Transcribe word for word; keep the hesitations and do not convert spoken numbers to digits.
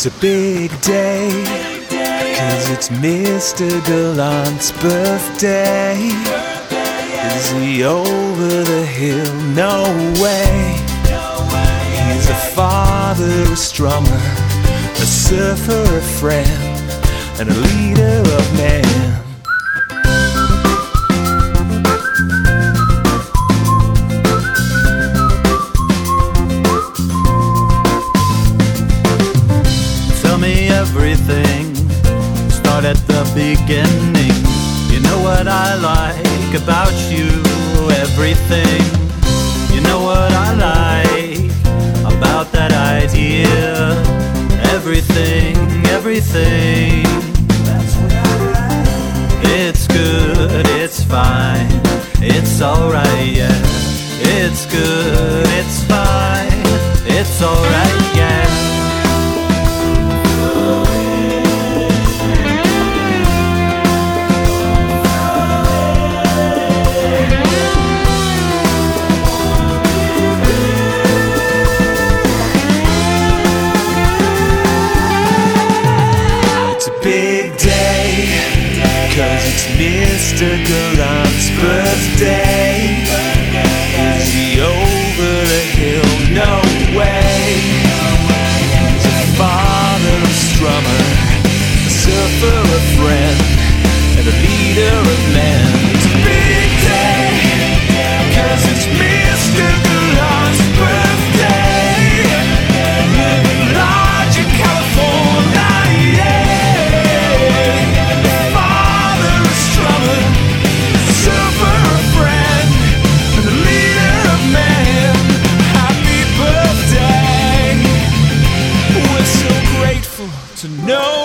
It's a big day, 'cause it's Mister Gallant's birthday. Is he over the hill? No way. He's a father, a strummer, a surfer, a friend, and a leader of men. Everything, start at the beginning. You know what I like about you, everything. You know what I like about that idea. Everything, everything. That's what I like. It's good, it's fine, it's alright, yeah. It's good, it's fine, it's alright, yeah. Big day, 'cause it's Mister Gallant's birthday. Is he over the hill? No way. He's a father, a strummer, a surfer, a friend, and a leader of men. It's a big day, 'cause it's Mister Gallant's birthday. Living large in California. To know